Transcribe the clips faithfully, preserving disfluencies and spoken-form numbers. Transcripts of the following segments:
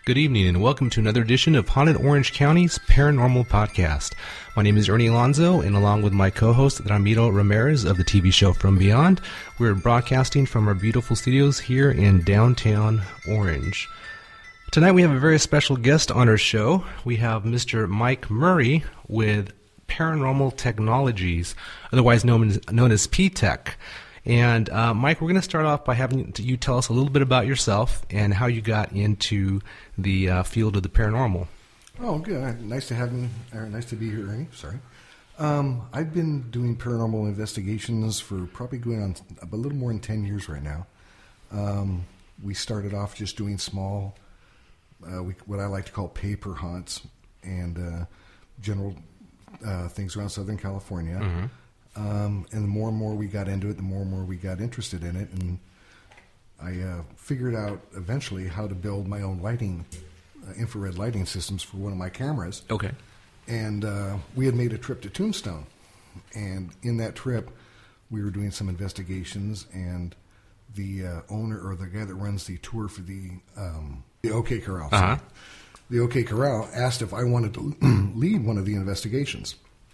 Good evening and welcome to another edition of Haunted Orange County's Paranormal Podcast. My name is Ernie Alonzo, and along with my co-host Ramiro Ramirez of the T V show From Beyond, we're broadcasting from our beautiful studios here in downtown Orange. Tonight we have a very special guest on our show. We have Mister Mike Murray with Paranormal Technologies, otherwise known as, known as P-Tech. And uh, Mike, we're going to start off by having you tell us a little bit about yourself and how you got into the uh, field of the paranormal. Oh, good. Nice to have me. Or nice to be here, Ernie. Sorry. Um, I've been doing paranormal investigations for probably going on a little more than ten years right now. Um, we started off just doing small, uh, we, what I like to call paper hunts and uh, general uh, things around Southern California. Mm-hmm. Um, and the more and more we got into it, the more and more we got interested in it. And I uh, figured out eventually how to build my own lighting, uh, infrared lighting systems for one of my cameras. Okay. And uh, we had made a trip to Tombstone. And in that trip, we were doing some investigations. And the uh, owner, or the guy that runs the tour for the um, the OK Corral, uh-huh. the OK Corral asked if I wanted to lead one of the investigations.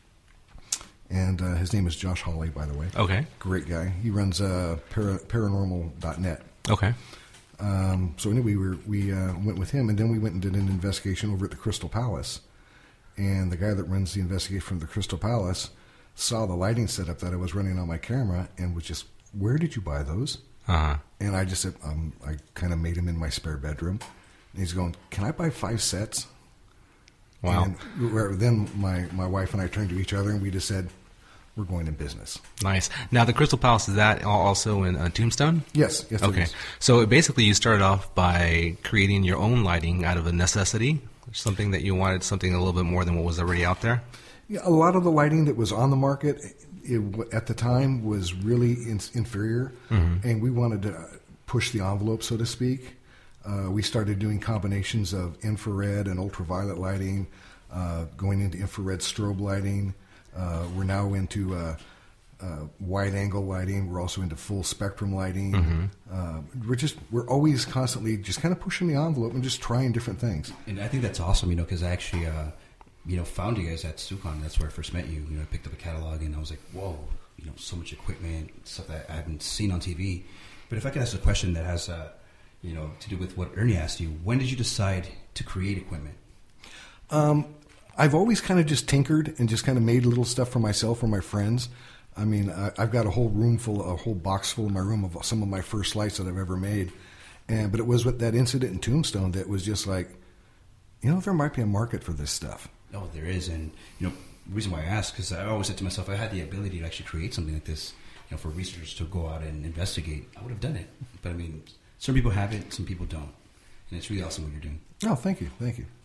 And uh, his name is Josh Hawley, by the way. Okay. Great guy. He runs uh, para, paranormal dot net. Okay. Um, so anyway, we, were, we uh, went with him, and then we went and did an investigation over at the Crystal Palace. And the guy that runs the investigation from the Crystal Palace saw the lighting setup that I was running on my camera and was just, where did you buy those? Uh-huh. And I just said, um, I kind of made him in my spare bedroom. And he's going, can I buy five sets? Wow. And then my, my wife and I turned to each other and we just said, we're going in business. Nice. Now, the Crystal Palace, is that also in uh, Tombstone? Yes. Yes. Okay. It is. So basically you started off by creating your own lighting out of a necessity, something that you wanted, something a little bit more than what was already out there? Yeah, a lot of the lighting that was on the market it, at the time was really in, inferior, mm-hmm. and we wanted to push the envelope, so to speak. Uh, we started doing combinations of infrared and ultraviolet lighting, uh, going into infrared strobe lighting. Uh, we're now into uh, uh, wide-angle lighting. We're also into full spectrum lighting. Mm-hmm. Uh, we're just we're always constantly just kind of pushing the envelope and just trying different things. And I think that's awesome, you know, because I actually, uh, you know, found you guys at StuCon. That's where I first met you. You know, I picked up a catalog and I was like, whoa, you know, so much equipment, stuff that I haven't seen on T V. But if I could ask a question that has uh, you know, to do with what Ernie asked you. When did you decide to create equipment? Um, I've always kind of just tinkered and just kind of made little stuff for myself or my friends. I mean, I, I've got a whole room full, a whole box full in my room of some of my first lights that I've ever made. And but it was with that incident in Tombstone that was just like, you know, there might be a market for this stuff. Oh, there is. And, you know, the reason why I asked, because I always said to myself, I had the ability to actually create something like this, you know, for researchers to go out and investigate. I would have done it. But, I mean, some people have it, some people don't. And it's really awesome what you're doing. Oh, thank you. Thank you.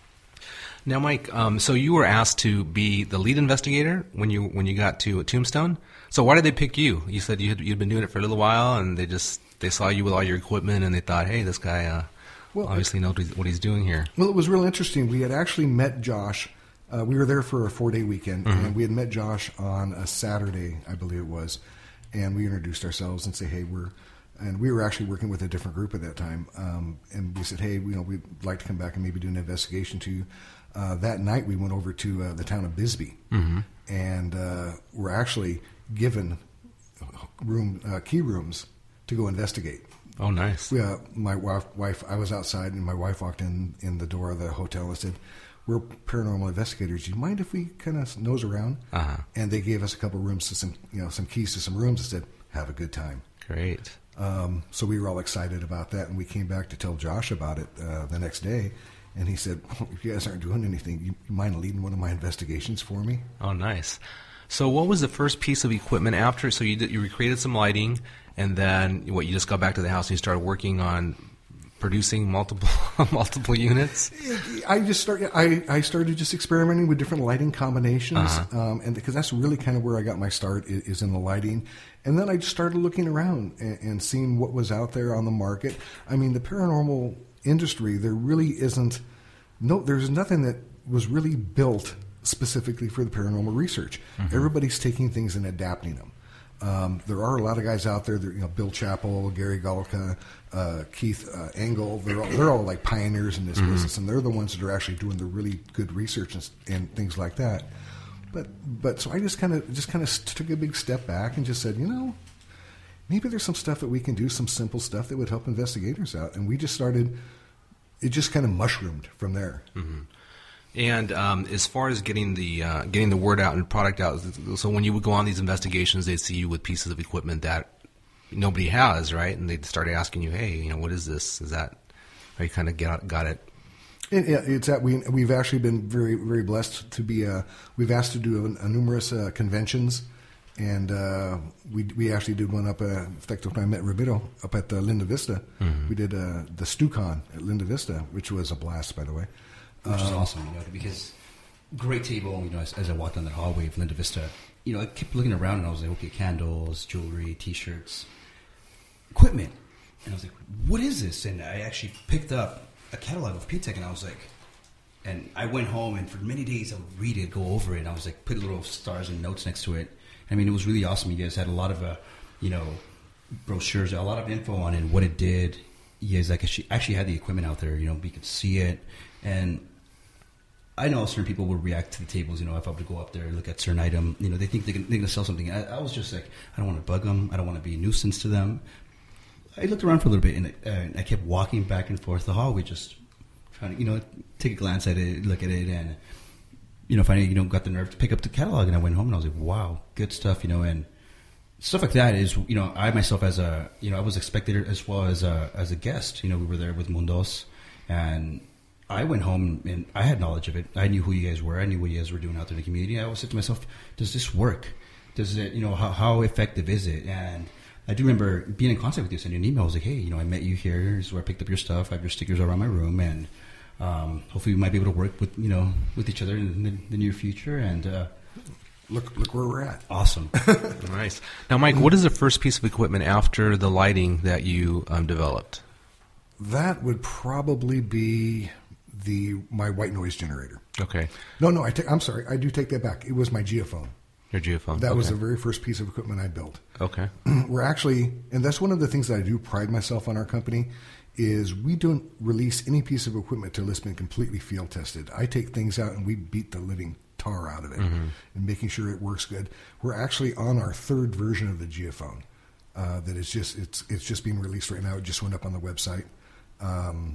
Now, Mike, um, so you were asked to be the lead investigator when you when you got to Tombstone. So why did they pick you? You said you had, you'd been doing it for a little while, and they just they saw you with all your equipment, and they thought, hey, this guy uh, well, obviously knows what he's, what he's doing here. Well, it was real interesting. We had actually met Josh. Uh, we were there for a four-day weekend, mm-hmm. and we had met Josh on a Saturday, I believe it was, and we introduced ourselves and say, hey, we're... And we were actually working with a different group at that time. Um, and we said, hey, you know, we'd like to come back and maybe do an investigation too. Uh, that night we went over to uh, the town of Bisbee. Mm-hmm. And uh, were actually given room uh, key rooms to go investigate. Oh, nice. We, uh, my wife, wife, I was outside and my wife walked in, in the door of the hotel and said, we're paranormal investigators. Do you mind if we kind of nose around? Uh-huh. And they gave us a couple rooms to some, you know, some keys to some rooms and said, have a good time. Great. Um, so we were all excited about that, and we came back to tell Josh about it uh, the next day, and he said, well, if you guys aren't doing anything, you, you mind leading one of my investigations for me? Oh, nice. So what was the first piece of equipment after? So you did, you recreated some lighting, and then what? You just got back to the house and you started working on producing multiple multiple units? I just started. I, I started just experimenting with different lighting combinations, uh-huh. um, and because that's really kind of where I got my start is, is in the lighting. And then I just started looking around and, and seeing what was out there on the market. I mean, the paranormal industry, there really isn't no. There's nothing that was really built specifically for the paranormal research. Mm-hmm. Everybody's taking things and adapting them. Um, there are a lot of guys out there. That, you know, Bill Chappell, Gary Golka, uh, Keith uh, Engel. They're all, they're all like pioneers in this mm-hmm. business, and they're the ones that are actually doing the really good research and, and things like that. But but so I just kind of just kind of took a big step back and just said, you know, maybe there's some stuff that we can do, some simple stuff that would help investigators out, and we just started. It just kind of mushroomed from there. Mm-hmm. And um, as far as getting the uh, getting the word out and product out, so when you would go on these investigations, they'd see you with pieces of equipment that nobody has, right? And they'd start asking you, "Hey, you know, what is this? Is that?" Or you kind of get got it. It, it's that we we've actually been very very blessed to be. Uh, we've asked to do a, a numerous uh, conventions, and uh, we we actually did one up. Uh, in fact, when I met Ramiro up at uh, Linda Vista, mm-hmm. we did uh, the StuCon at Linda Vista, which was a blast, by the way. Which is awesome, you know, because great table, you know, as, as I walked down that hallway of Linda Vista, you know, I kept looking around and I was like, okay, candles, jewelry, T-shirts, equipment. And I was like, what is this? And I actually picked up a catalog of P TECH and I was like, and I went home and for many days I would read it, go over it, and I was like, put little stars and notes next to it. I mean, it was really awesome. You guys had a lot of, uh, you know, brochures, a lot of info on it, what it did. You guys like, actually had the equipment out there, you know, we could see it. And I know certain people will react to the tables. You know, if I were to go up there and look at a certain item, you know, they think they're going to sell something. I, I was just like, I don't want to bug them. I don't want to be a nuisance to them. I looked around for a little bit, and, uh, and I kept walking back and forth the hallway, just trying to, you know, take a glance at it, look at it, and, you know, finally, you know, got the nerve to pick up the catalog, and I went home, and I was like, wow, good stuff, you know, and stuff like that is, you know, I myself as a, you know, I was expected as well as a, as a guest. You know, we were there with Mundos, and I went home and I had knowledge of it. I knew who you guys were. I knew what you guys were doing out there in the community. I always said to myself, does this work? Does it, you know, how, how effective is it? And I do remember being in contact with you, sending an email. I was like, hey, you know, I met you here. Here's where I picked up your stuff. I have your stickers around my room. And um, hopefully we might be able to work with, you know, with each other in the, the near future. And uh, look, look where we're at. Awesome. Nice. Now, Mike, what is the first piece of equipment after the lighting that you um, developed? That would probably be the my white noise generator. Okay. No, no, I take, I'm sorry. I do take that back. It was my geophone. Your geophone. That okay. was the very first piece of equipment I built. Okay. We're actually, and that's one of the things that I do pride myself on our company, is we don't release any piece of equipment till it's been completely field tested. I take things out and we beat the living tar out of it mm-hmm. and making sure it works good. We're actually on our third version of the geophone. Uh, that is just it's it's just being released right now. It just went up on the website. Um,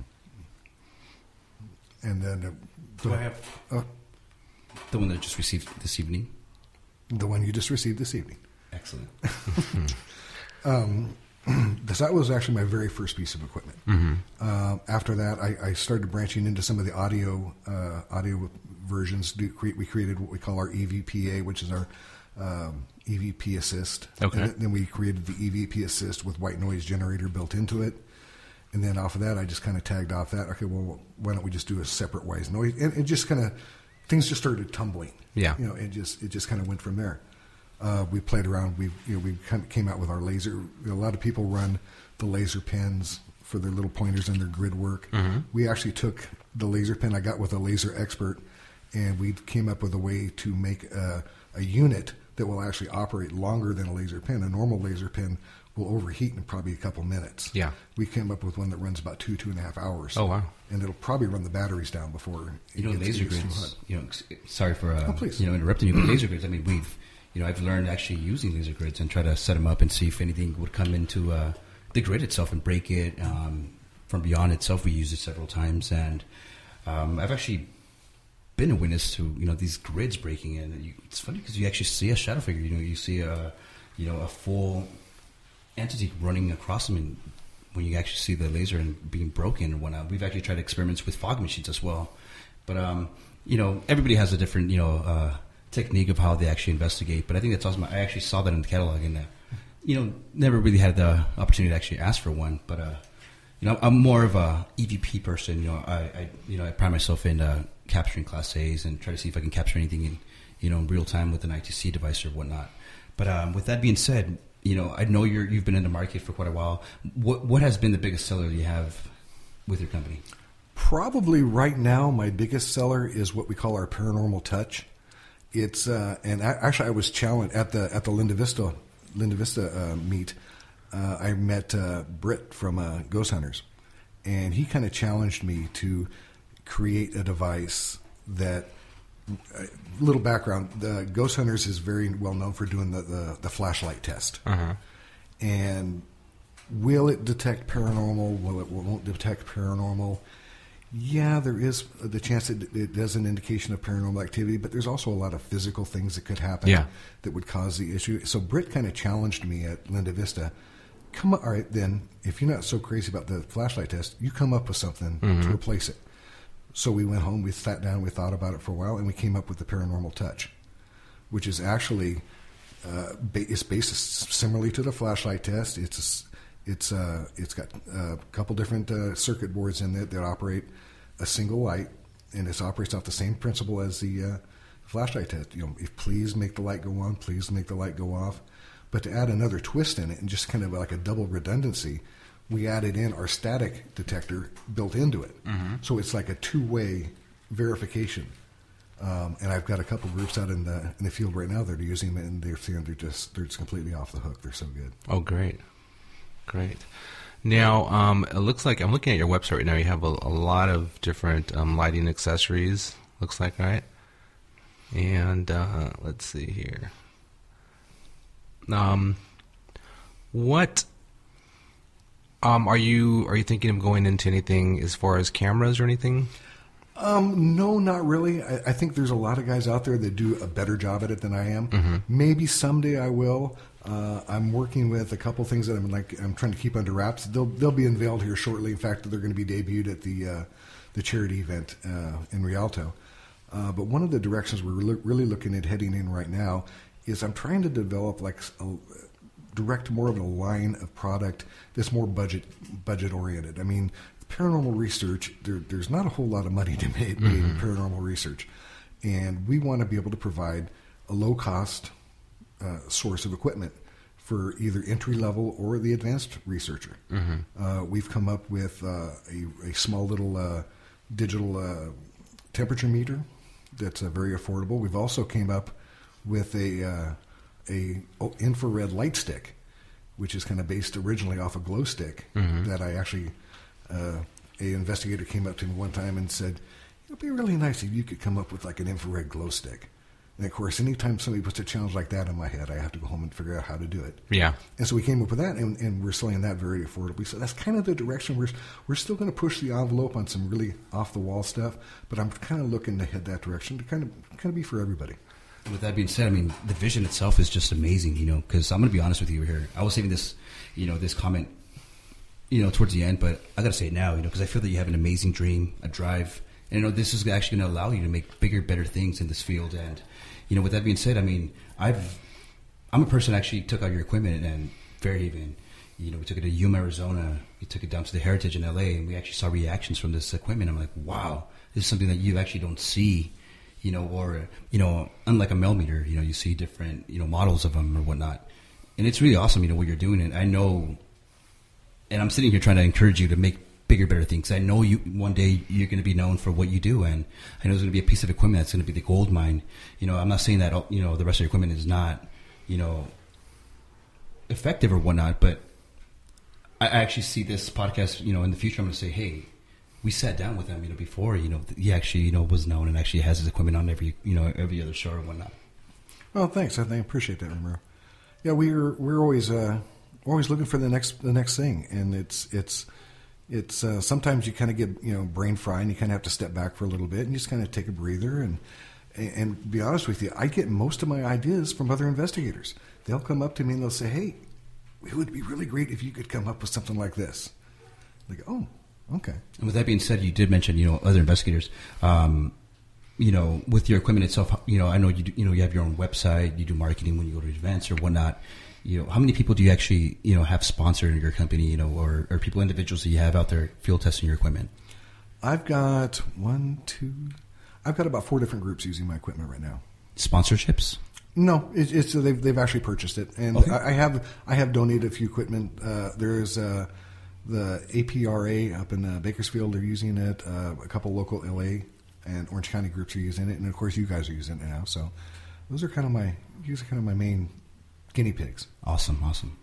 And then, uh, do I have uh, the one that I just received this evening? The one you just received this evening. Excellent. um, this, that was actually my very first piece of equipment. Mm-hmm. Uh, after that, I, I started branching into some of the audio uh, audio versions. Do, create, we created what we call our E V P A, which is our um, E V P Assist. Okay. And then we created the E V P Assist with white noise generator built into it. And then off of that, I just kind of tagged off that. Okay, well, why don't we just do a separate white noise? And it just kind of, things just started tumbling. Yeah. You know, it just it just kind of went from there. Uh, we played around. We you know we kind of came out with our laser. A lot of people run the laser pens for their little pointers and their grid work. Mm-hmm. We actually took the laser pen I got with a laser expert, and we came up with a way to make a, a unit that will actually operate longer than a laser pen. A normal laser pen will overheat in probably a couple minutes. Yeah. We came up with one that runs about two, two and a half hours. Oh, wow. And it'll probably run the batteries down before it You know, gets, laser gets too grids, hot. you know, sorry for, uh, Oh, please. you know, interrupting you, but laser grids, I mean, we've, you know, I've learned actually using laser grids and try to set them up and see if anything would come into uh, the grid itself and break it. Um, from beyond itself, we used it several times. And um, I've actually been a witness to, you know, these grids breaking in. You, it's funny because you actually see a shadow figure, you know, you see a, you know, a full entity running across them, and when you actually see the laser and being broken and whatnot. We've actually tried experiments with fog machines as well. But, um, you know, everybody has a different, you know, uh, technique of how they actually investigate. But I think that's awesome. I actually saw that in the catalog and, uh, you know, never really had the opportunity to actually ask for one. But, uh, you know, I'm more of a E V P person. You know, I, I you know, I pride myself in uh, capturing Class A's and try to see if I can capture anything in, you know, in real time with an I T C device or whatnot. But um, with that being said, you know, I know you're, you've been in the market for quite a while. What what has been the biggest seller you have with your company? Probably right now, my biggest seller is what we call our Paranormal Touch. It's uh, and I, actually I was challenged at the at the Linda Vista Linda Vista uh, meet, uh, I met uh, Britt from uh, Ghost Hunters, and he kind of challenged me to create a device that. A little background: the Ghost Hunters is very well known for doing the the, the flashlight test, Uh-huh. and will it detect paranormal? Will it won't detect paranormal? Yeah, there is the chance that it does an indication of paranormal activity, but there's also a lot of physical things that could happen Yeah. that would cause the issue. So Britt kind of challenged me at Linda Vista. Come on, all right, then, if you're not so crazy about the flashlight test, you come up with something Mm-hmm. to replace it. So we went home, we sat down, we thought about it for a while, and we came up with the Paranormal Touch, which is actually uh, ba- it's based similarly to the flashlight test. It's a, it's uh, it's got a couple different uh, circuit boards in it that operate a single light, and it operates off the same principle as the uh, flashlight test. You know, if please make the light go on, please make the light go off. But to add another twist in it, and just kind of like a double redundancy, we added in our static detector built into it. Mm-hmm. So it's like a two-way verification. Um, and I've got a couple groups out in the in the field right now that are using them, and they're saying they're just they're just completely off the hook. They're so good. Oh, great, great. Now, um, it looks like I'm looking at your website right now. You have a, a lot of different um, lighting accessories. Looks like, right? And uh, let's see here. Um, what um are you are you thinking of going into anything as far as cameras or anything? Um, no, not really. I, I think there's a lot of guys out there that do a better job at it than I am. Mm-hmm. Maybe someday I will. Uh, I'm working with a couple things that I'm like I'm trying to keep under wraps. They'll they'll be unveiled here shortly. In fact, they're going to be debuted at the uh, the charity event uh, in Rialto. Uh, but one of the directions we're re- really looking at heading in right now is I'm trying to develop like a, direct more of a line of product that's more budget budget oriented. I mean, paranormal research, there, there's not a whole lot of money to make mm-hmm. in paranormal research, and we want to be able to provide a low cost uh, source of equipment for either entry level or the advanced researcher. Mm-hmm. Uh, we've come up with uh, a, a small little uh, digital uh, temperature meter that's uh, very affordable. We've also came up with a uh, a infrared light stick, which is kind of based originally off a glow stick mm-hmm. that I actually, uh, a investigator came up to me one time and said, it would be really nice if you could come up with like an infrared glow stick. And of course, anytime somebody puts a challenge like that in my head, I have to go home and figure out how to do it. Yeah. And so we came up with that, and, and we're selling that very affordably. So that's kind of the direction we're we're still going to push the envelope on some really off the wall stuff, but I'm kind of looking to head that direction to kind of kind of be for everybody. With that being said, I mean, the vision itself is just amazing, you know, because I'm going to be honest with you here. I was saving this, you know, this comment, you know, towards the end, but I got to say it now, you know, because I feel that you have an amazing dream, a drive, and, you know, this is actually going to allow you to make bigger, better things in this field. And, you know, with that being said, I mean, I've, I'm a person that actually took out your equipment and Fairhaven, you know, we took it to Yuma, Arizona, we took it down to the Heritage in L A, and we actually saw reactions from this equipment. I'm like, wow, this is something that you actually don't see. You know, or, you know, unlike a Melmeter, you know, you see different, you know, models of them or whatnot. And it's really awesome, you know, what you're doing. And I know, and I'm sitting here trying to encourage you to make bigger, better things. I know you one day you're going to be known for what you do. And I know there's going to be a piece of equipment that's going to be the gold mine. You know, I'm not saying that, you know, the rest of your equipment is not, you know, effective or whatnot. But I actually see this podcast, you know, in the future, I'm going to say, hey, we sat down with him, you know, before, you know, he actually, you know, was known and actually has his equipment on every, you know, every other show or whatnot. Well, thanks. I think I appreciate that, Romero. Yeah, we're we're always uh, always looking for the next the next thing, and it's it's it's uh, sometimes you kind of get you know brain fry, and you kind of have to step back for a little bit and just kind of take a breather. And and be honest with you, I get most of my ideas from other investigators. They'll come up to me and they'll say, "Hey, it would be really great if you could come up with something like this." They go, "Oh." Okay. And with that being said, you did mention, you know, other investigators. Um, you know, with your equipment itself, you know, I know you do, you know, you have your own website, you do marketing when you go to events or whatnot. You know, how many people do you actually, you know, have sponsored in your company, you know, or, or people, individuals that you have out there field testing your equipment? I've got one, two, I've got about four different groups using my equipment right now. Sponsorships? No, it, it's they've they've actually purchased it, and okay. I, I have I have donated a few equipment. Uh, there's uh, the A P R A up in uh, Bakersfield. They're using it. Uh, a couple local L A and Orange County groups are using it, and of course you guys are using it now. So those are kind of my these are kind of my main guinea pigs. Awesome, awesome.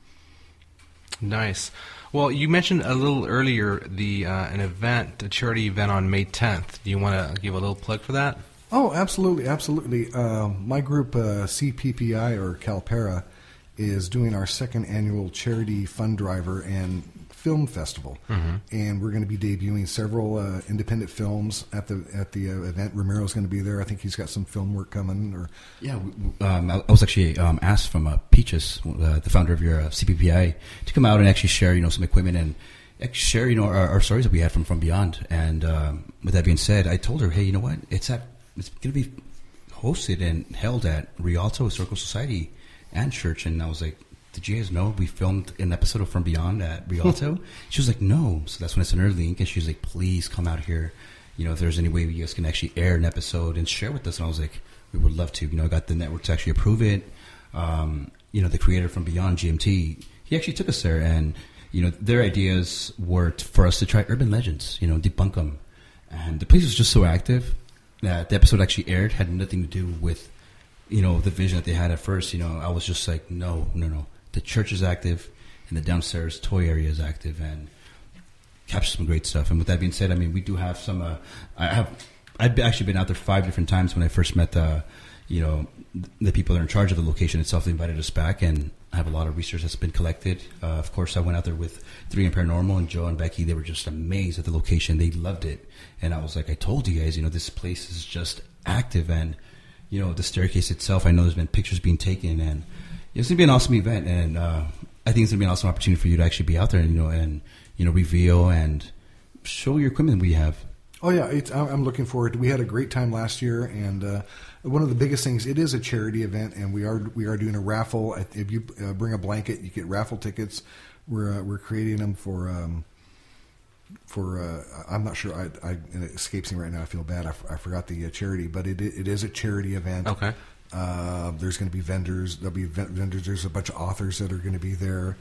Nice. Well, you mentioned a little earlier the uh, an event, a charity event on May tenth. Do you want to give a little plug for that? Oh, absolutely, absolutely. Uh, my group, uh, C P P I or CalPera, is doing our second annual charity fund driver and film festival, mm-hmm. and we're going to be debuting several uh, independent films at the at the uh, event. Romero's going to be there. I think he's got some film work coming. Or yeah, um, I was actually um, asked from uh, Peaches, uh, the founder of your uh, C P P I, to come out and actually share, you know, some equipment and share, you know, our, our stories that we had from From Beyond. And um, with that being said, I told her, hey, you know what? It's at it's going to be hosted and held at Rialto Historical Society and Church, and I was like, did you guys know we filmed an episode of From Beyond at Rialto? She was like, no. So that's when I sent her the link, and she was like, please come out here. You know, if there's any way you guys can actually air an episode and share with us. And I was like, we would love to. You know, I got the network to actually approve it. Um, you know, the creator from Beyond, G M T, he actually took us there, and, you know, their ideas were t- for us to try urban legends, you know, debunk them. And the place was just so active that the episode actually aired, had nothing to do with, you know, the vision that they had at first. You know, I was just like, no, no, no. The church is active, and the downstairs toy area is active, and capture some great stuff. And with that being said, I mean, we do have some. Uh, I have. I've actually been out there five different times. When I first met the, you know, the people that are in charge of the location itself, they invited us back, and I have a lot of research that's been collected. Uh, of course, I went out there with three M Paranormal, and Joe and Becky. They were just amazed at the location. They loved it, and I was like, I told you guys, you know, this place is just active, and you know, the staircase itself. I know there's been pictures being taken, and it's going to be an awesome event, and uh, I think it's going to be an awesome opportunity for you to actually be out there and, you know, and, you know, reveal and show your equipment we have. Oh, yeah, it's, I'm looking forward to it. We had a great time last year, and uh, one of the biggest things, it is a charity event, and we are we are doing a raffle. If you uh, bring a blanket, you get raffle tickets. We're uh, we're creating them for, um, for uh, I'm not sure, I, I, and it escapes me right now, I feel bad, I, f- I forgot the uh, charity, but it it is a charity event. Okay. Uh, there's going to be vendors. There'll be vendors. There's a bunch of authors that are going to be there,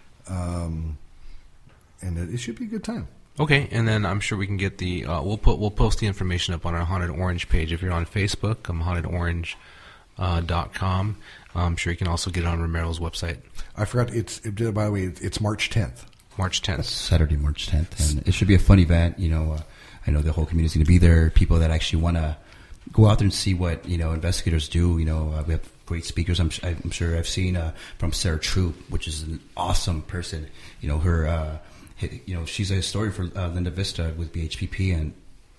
um, and it, it should be a good time. Okay, and then I'm sure we can get the. Uh, we'll put we'll post the information up on our Haunted Orange page. If you're on Facebook, I'm haunted orange dot com. I'm sure you can also get it on Romero's website. I forgot. It's it, by the way, it's March tenth. March tenth. That's Saturday, March tenth, and it should be a fun event. You know, uh, I know the whole community is going to be there. People that actually want to go out there and see what, you know, investigators do. You know, uh, we have great speakers. I'm, I'm sure I've seen uh, from Sarah Troop, which is an awesome person. You know, her, uh, you know, she's a historian for uh, Linda Vista with B H P P, and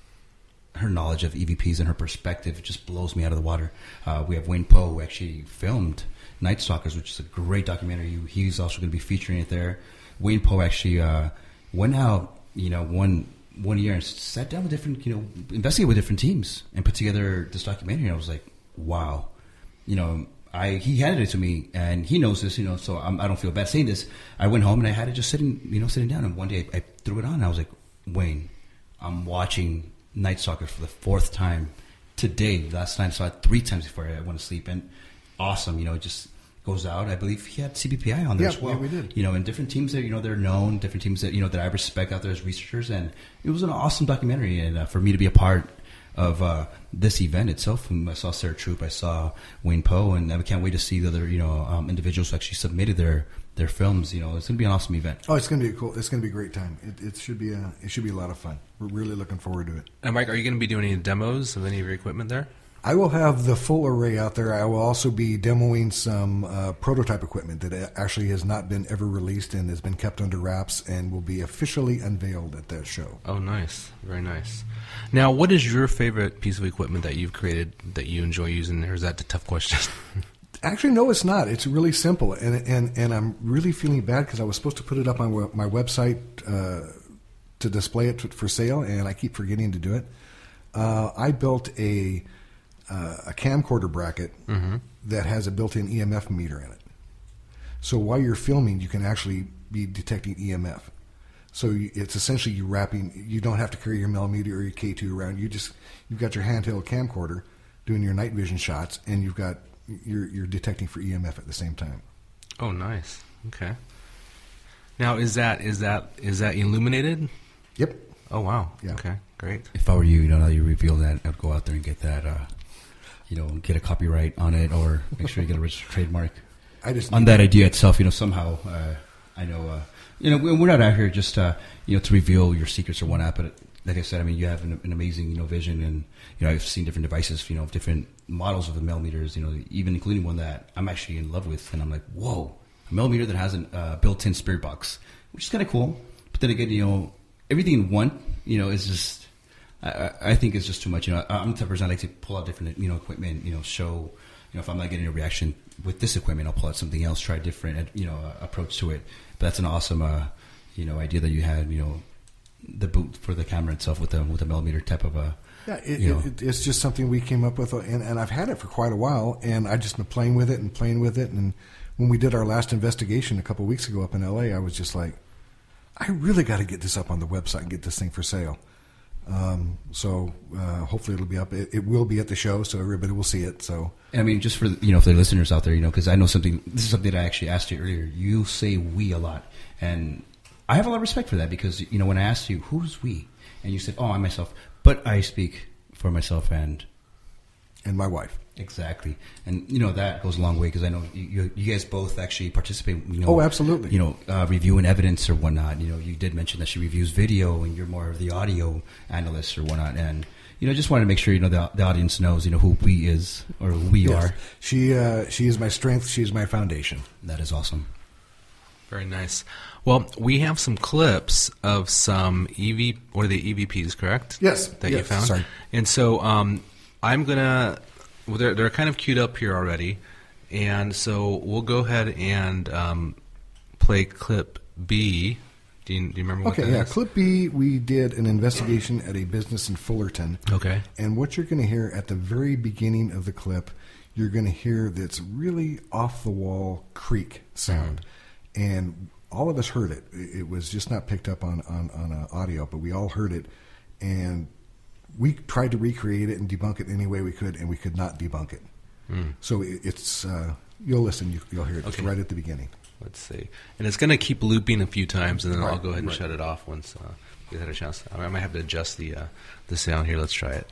her knowledge of E V Ps and her perspective just blows me out of the water. Uh, we have Wayne Poe, who actually filmed Night Stalkers, which is a great documentary. He's also going to be featuring it there. Wayne Poe actually uh, went out, you know, one one year and sat down with different, you know, investigated with different teams and put together this documentary. And I was like, wow, you know, I he handed it to me, and he knows this, you know, so I'm, I don't feel bad saying this. I went home and I had it just sitting, you know, sitting down. And one day I, I threw it on. And I was like, Wayne, I'm watching Night Stalkers for the fourth time today. Last night I saw it three times before I went to sleep, and awesome, you know, it just goes out. I believe he had C B P I on there yeah, as well. Yeah, we did. You know, and different teams that, you know, they're known, different teams that, you know, that I respect out there as researchers, and it was an awesome documentary. And uh, for me to be a part of uh, this event itself, I saw Sarah Troop, I saw Wayne Poe, and I can't wait to see the other, you know, um, individuals who actually submitted their their films. You know, it's going to be an awesome event. Oh, it's going to be a cool. It's going to be a great time. It, it should be a. It should be a lot of fun. We're really looking forward to it. And Mike, are you going to be doing any demos of any of your equipment there? I will have the full array out there. I will also be demoing some uh, prototype equipment that actually has not been ever released and has been kept under wraps and will be officially unveiled at that show. Oh, nice. Very nice. Now, what is your favorite piece of equipment that you've created that you enjoy using, or is that a tough question? Actually, no, it's not. It's really simple, and and, and I'm really feeling bad because I was supposed to put it up on my website uh, to display it for sale, and I keep forgetting to do it. Uh, I built a uh, a camcorder bracket mm-hmm. that has a built-in E M F meter in it. So while you're filming, you can actually be detecting E M F. So you, it's essentially you wrapping. You don't have to carry your millimeter or your K two around. You just you've got your handheld camcorder doing your night vision shots, and you've got you're you're detecting for E M F at the same time. Oh, nice. Okay. Now, is that is that is that illuminated? Yep. Oh, wow. Yeah. Okay, great. If I were you, you know, now you reveal that, I'd go out there and get that, uh, you know, get a copyright on it, or make sure you get a registered trademark. I just on that idea itself, you know, somehow, uh, I know, uh, you know, we're not out here just, uh, you know, to reveal your secrets or whatnot, but like I said, I mean, you have an, an amazing, you know, vision, and, you know, I've seen different devices, you know, different models of the millimeters, you know, even including one that I'm actually in love with, and I'm like, whoa, a millimeter that has a uh, built-in spirit box, which is kind of cool. But then again, you know, everything in one, you know, is just, I, I think it's just too much. You know, I'm the type of person I like to pull out different, you know, equipment, you know, show, you know, if I'm not getting a reaction with this equipment, I'll pull out something else, try a different, you know, uh, approach to it. But that's an awesome, uh, you know, idea that you had, you know, the boot for the camera itself with the with a millimeter type of a. Yeah, it, you know. it, it's just something we came up with, and, and I've had it for quite a while, and I've just been playing with it and playing with it. And when we did our last investigation a couple of weeks ago up in L A, I was just like, I really got to get this up on the website and get this thing for sale. Um, so uh, hopefully it'll be up. It, it will be at the show, so everybody will see it. So I mean, just for you know, for the listeners out there, you know, because I know something. This is something that I actually asked you earlier. You say "we" a lot, and I have a lot of respect for that because you know when I asked you who's we, and you said, "Oh, I myself," but I speak for myself and and my wife. Exactly, and you know that goes a long way because I know you, you guys both actually participate. You know, oh, absolutely. You know, uh, reviewing evidence or whatnot. You know, you did mention that she reviews video, and you're more of the audio analyst or whatnot. And you know, just wanted to make sure you know the, the audience knows you know who we is or who we yes. are. She uh, she is my strength. She is my foundation. That is awesome. Very nice. Well, we have some clips of some E V or the E V Ps, correct? Yes. That yes. you found. Sorry. And so um, I'm gonna. Well, they're they're kind of queued up here already, and so we'll go ahead and um, play clip B. Do you, do you remember what okay, that yeah. is? Clip B, we did an investigation at a business in Fullerton. Okay. And what you're going to hear at the very beginning of the clip, you're going to hear that's really off-the-wall creak sound. Mm-hmm. And all of us heard it. It was just not picked up on, on, on uh, audio, but we all heard it. And we tried to recreate it and debunk it any way we could, and we could not debunk it. Mm. So it, it's, uh, you'll listen, you, you'll hear it. It's okay. right at the beginning. Let's see. And it's going to keep looping a few times, and then right, I'll go ahead and right. shut it off once uh, we had a chance. I might have to adjust the uh, the sound here. Let's try it.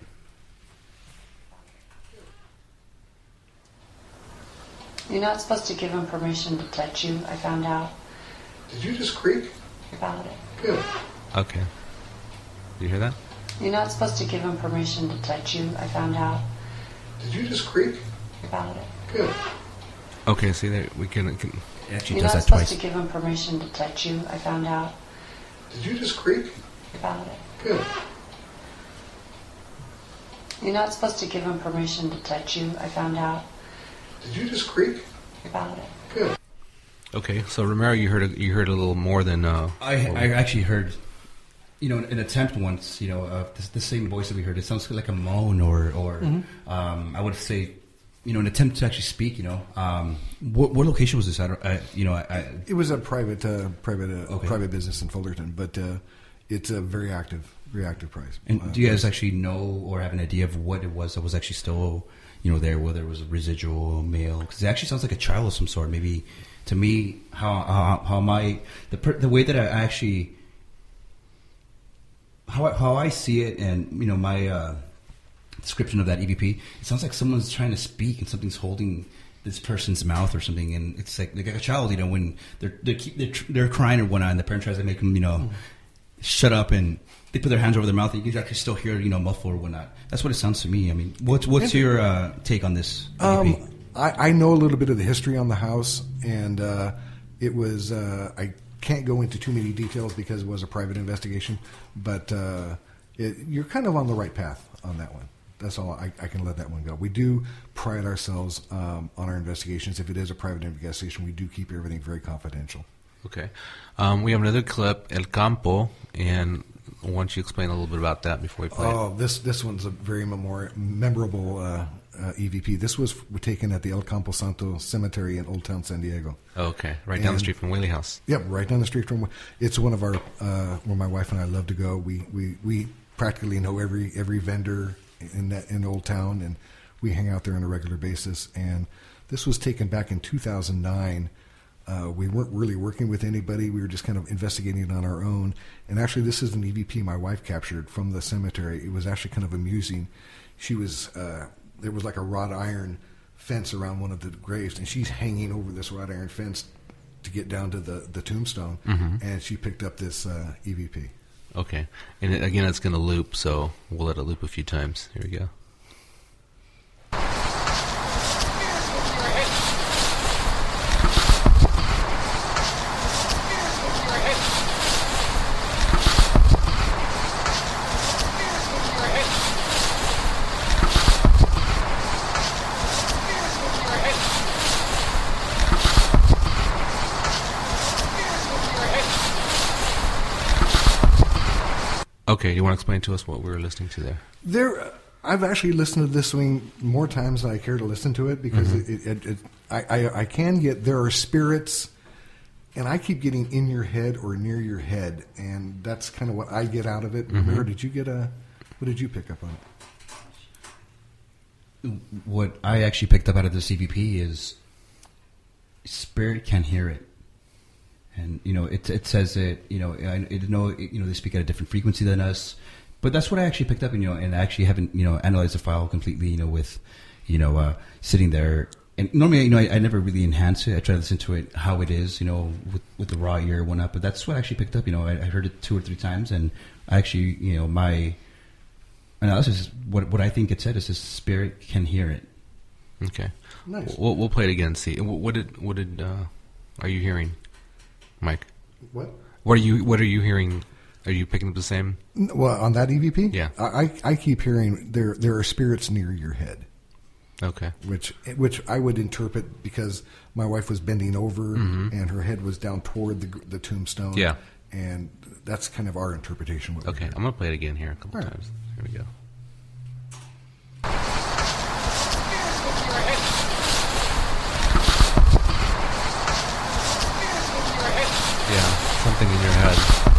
You're not supposed to give him permission to touch you, I found out. Did you just creak? About it. Good. Okay. Did you hear that? You're not supposed to give him permission to touch you, I found out. Did you just creak? About it. Good. Okay, see there we can. can It actually You're does not that supposed twice. to give him permission to touch you, I found out. Did you just creak? About it. Good. You're not supposed to give him permission to touch you, I found out. Did you just creak? About it. Good. Okay, so Romero, you heard a, you heard a little more than. Uh, I I actually heard, you know, an attempt once. You know, uh, the, the same voice that we heard. It sounds like a moan, or or mm-hmm. um, I would say, you know, an attempt to actually speak. You know, um, what, what location was this? I don't. I, you know, I, I it was a private uh, private uh, okay. private business in Fullerton, but uh, it's a very active, very active price. And uh, do you guys actually know or have an idea of what it was that was actually still, you know, there? Whether it was a residual male, because it actually sounds like a child of some sort. Maybe to me, how how, how my the per, the way that I actually how I, how I see it, and you know, my uh, description of that E V P, it sounds like someone's trying to speak and something's holding this person's mouth or something, and it's like like a child, you know, when they're they're keep, they're, they're crying or whatnot, and the parent tries to make them, you know, mm. shut up, and they put their hands over their mouth, and you can actually still hear, you know, muffle or whatnot. That's what it sounds to me. I mean, what's what's your uh, take on this E V P? Um, I, I know a little bit of the history on the house, and uh, it was uh, I can't go into too many details because it was a private investigation, but uh, it, you're kind of on the right path on that one. That's all. I, I can let that one go. We do pride ourselves um, on our investigations. If it is a private investigation, we do keep everything very confidential. Okay. Um, we have another clip, El Campo, and why don't you explain a little bit about that before we play oh, it? this this one's a very memori- memorable uh, uh, E V P. This was taken at the El Campo Santo Cemetery in Old Town, San Diego. Oh, okay, right down and, the street from Whaley House. Yep, right down the street from. It's one of our uh, where my wife and I love to go. We we, we practically know every every vendor in that in Old Town, and we hang out there on a regular basis. And this was taken back in two thousand nine. Uh, we weren't really working with anybody. We were just kind of investigating it on our own. And actually, this is an E V P my wife captured from the cemetery. It was actually kind of amusing. She was uh, there was like a wrought iron fence around one of the graves, and she's hanging over this wrought iron fence to get down to the, the tombstone, Mm-hmm. and she picked up this uh, E V P. Okay. And it, again, it's going to loop, so we'll let it loop a few times. Here we go. Okay, you want to explain to us what we were listening to there? There, uh, I've actually listened to this swing more times than I care to listen to it because Mm-hmm. it, it, it, I, I, I can get, there are spirits, and I keep getting in your head or near your head, and that's kind of what I get out of it. Mm-hmm. Mira, did you get a, what did you pick up on it? What I actually picked up out of the C V P is spirit can hear it. And you know, it it says it. You know, I it, know it, you know they speak at a different frequency than us, but that's what I actually picked up. And you know, and I actually haven't you know analyzed the file completely. You know, with you know uh, sitting there. And normally, you know, I, I never really enhance it. I try to listen to it how it is. You know, with with the raw ear one up. But that's what I actually picked up. You know, I, I heard it two or three times, and I actually you know my analysis is what what I think it said is the spirit can hear it. Okay. Nice. We'll, we'll play it again. See, Wh- what did what did uh, are you hearing, Mike? What? What are you What are you hearing? Are you picking up the same? N- Well, on that E V P? Yeah. I, I, I keep hearing there there are spirits near your head. Okay. Which which I would interpret because my wife was bending over and her head was down toward the the tombstone. Yeah. And that's kind of our interpretation. What we're Okay. hearing. I'm gonna play it again here a couple All right. times. Here we go. Yeah, something in your head.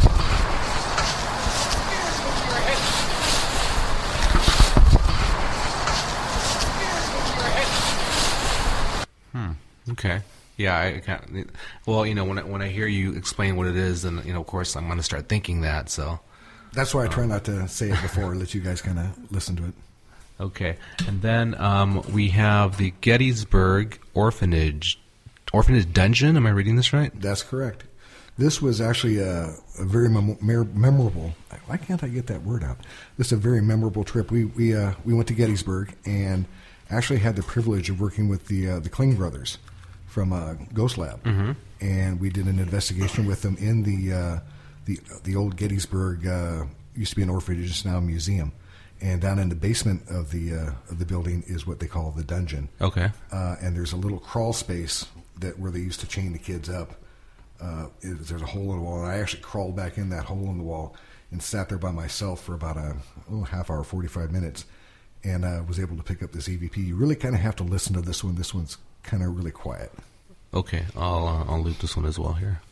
Hmm. Okay. Yeah, I can't. Well, you know, when I, when I hear you explain what it is, then you know, of course, I'm going to start thinking that. So, That's why I try not to say it before. Let you guys kind of listen to it. okay. And then um, we have the Gettysburg Orphanage Orphanage Dungeon. Am I reading this right? That's correct. This was actually a, a very mem- mer- memorable. Why can't I get that word out? This is a very memorable trip. We we uh, we went to Gettysburg and actually had the privilege of working with the uh, the Kling brothers from uh, Ghost Lab, mm-hmm. and we did an investigation with them in the uh, the the old Gettysburg uh, used to be an orphanage, it's now a museum, and down in the basement of the uh, of the building is what they call the dungeon. Okay. Uh, and there's a little crawl space that where they used to chain the kids up. Uh, it, there's a hole in the wall, and I actually crawled back in that hole in the wall and sat there by myself for about a oh, half hour, forty-five minutes, and uh, was able to pick up this E V P. You really kind of have to listen to this one. This one's kind of really quiet. Okay. I'll uh, I'll loop this one as well here.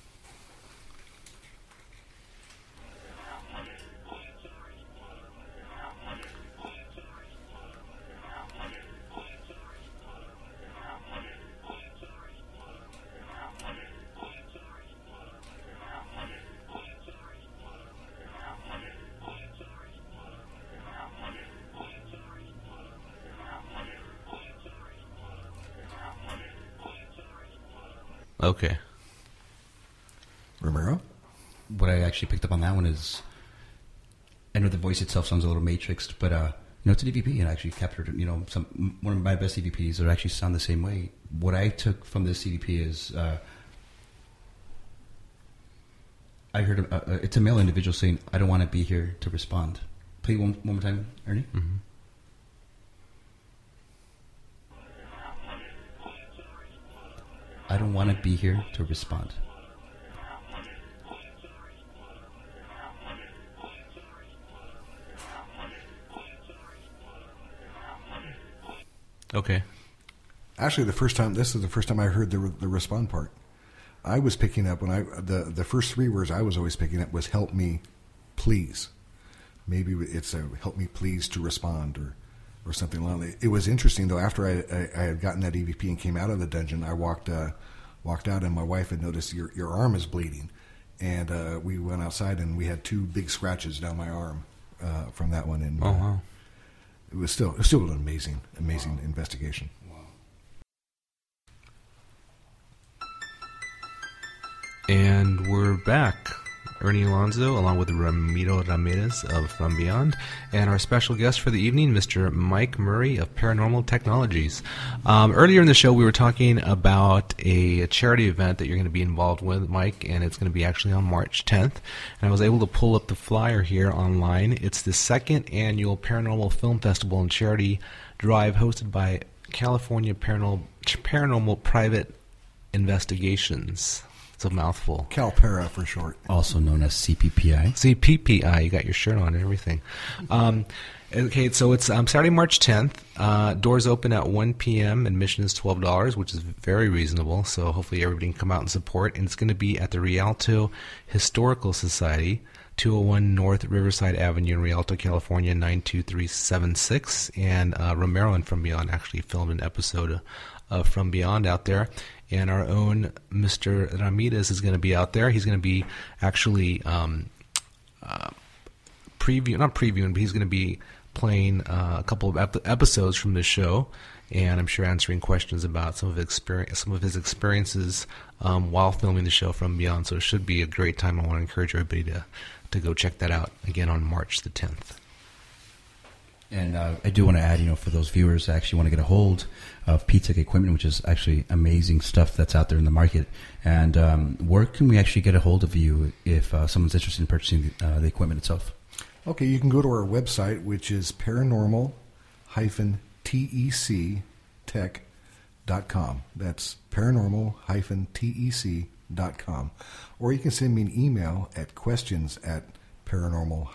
Okay. Romero? What I actually picked up on that one is, I know the voice itself sounds a little matrixed, but uh, you know, it's an E V P and actually captured. You know, some one of my best E V Ps that actually sound the same way. What I took from this E V P is, uh, I heard a, a, it's a male individual saying, "I don't want to be here to respond." Play one one more time, Ernie. Mm-hmm. I don't want to be here to respond. Okay. Actually, the first time this is the first time I heard the the respond part. I was picking up when I the the first three words I was always picking up was "help me, please." Maybe it's a "help me, please" to respond or. Or something along that. It was interesting though. After I, I, I had gotten that E V P and came out of the dungeon, I walked uh, walked out, and my wife had noticed your your arm is bleeding, and uh, we went outside and we had two big scratches down my arm uh, from that one. And Oh wow. it was still it was still an amazing amazing Wow. investigation. Wow. we're back. Ernie Alonso, along with Ramiro Ramirez of From Beyond, and our special guest for the evening, Mister Mike Murray of Paranormal Technologies. Um, earlier in the show, we were talking about a, a charity event that you're going to be involved with, Mike, and it's going to be actually on March tenth. And I was able to pull up the flyer here online. It's the second annual Paranormal Film Festival and Charity Drive hosted by California Paranormal, Paranormal Private Investigations. It's a mouthful. CalPara for short. Also known as C P P I. C P P I. You got your shirt on and everything. Um, okay, so it's um, Saturday, March tenth. Uh, doors open at one p.m. Admission is twelve dollars, which is very reasonable. So hopefully everybody can come out and support. And it's going to be at the Rialto Historical Society, two oh one North Riverside Avenue in Rialto, California, nine two three seven six. And uh, Romero and From Beyond actually filmed an episode of, of From Beyond out there. And our own Mister Ramirez is going to be out there. He's going to be actually um, uh, preview, not previewing, but he's going to be playing uh, a couple of ep- episodes from the show, and I'm sure answering questions about some of his experience, some of his experiences um, while filming the show From Beyond. So it should be a great time. I want to encourage everybody to to go check that out again on March the tenth. And uh, I do want to add, you know, for those viewers that actually want to get a hold of P-Tech equipment, which is actually amazing stuff that's out there in the market. And um, where can we actually get a hold of you if uh, someone's interested in purchasing uh, the equipment itself? Okay, you can go to our website, which is paranormal dash tech dot com. That's paranormal dash tech dot com. Or you can send me an email at questions at paranormal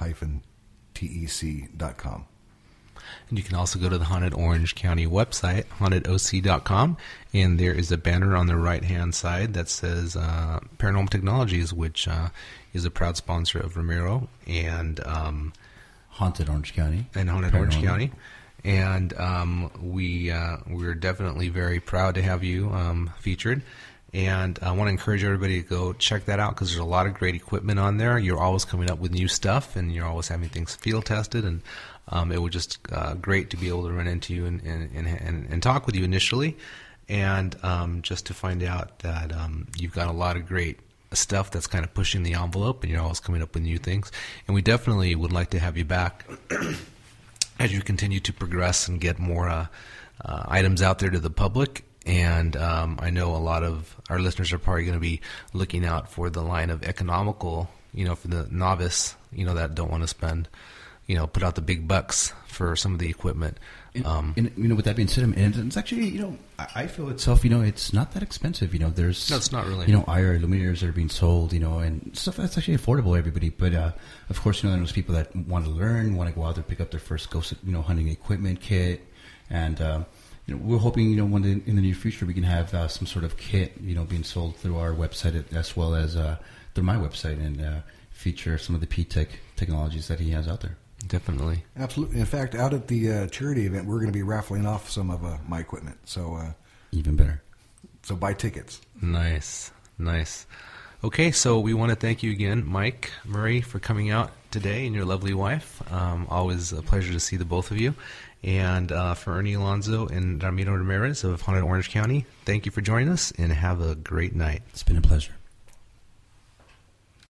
tech dot com. And you can also go to the Haunted Orange County website, haunted o c dot com, and there is a banner on the right-hand side that says uh, Paranormal Technologies, which uh, is a proud sponsor of Ramiro and um, Haunted Orange County. And Haunted Orange County. And um, we, uh, we're definitely very proud to have you um, featured. And I want to encourage everybody to go check that out because there's a lot of great equipment on there. You're always coming up with new stuff, and you're always having things field tested. And um, it was just uh, great to be able to run into you and, and, and, and talk with you initially, and um, just to find out that um, you've got a lot of great stuff that's kind of pushing the envelope, and you're always coming up with new things. And we definitely would like to have you back as you continue to progress and get more uh, uh, items out there to the public. And um, I know a lot of our listeners are probably going to be looking out for the line of economical, you know, for the novice, you know, that don't want to spend, you know, put out the big bucks for some of the equipment. And, um, and you know, with that being said, and it's actually, you know, I, I feel itself, you know, it's not that expensive. You know, there's, no, it's not really. You know, I R illuminators that are being sold, you know, and stuff that's actually affordable to everybody. But uh, of course, you know, there's people that want to learn, want to go out there, pick up their first ghost, you know, hunting equipment kit, and uh, you know, we're hoping, you know, one day in the near future we can have uh, some sort of kit, you know, being sold through our website as well as uh, through my website, and uh, feature some of the P-Tech technologies that he has out there. Definitely. Absolutely. In fact, out at the uh, charity event, we're going to be raffling off some of uh, my equipment. So uh, even better. So buy tickets. Nice. Nice. Okay, so we want to thank you again, Mike Murray, for coming out today, and your lovely wife. Um, always a pleasure to see the both of you. And uh, for Ernie Alonso and Ramiro Ramirez of Haunted Orange County, thank you for joining us, and have a great night. It's been a pleasure.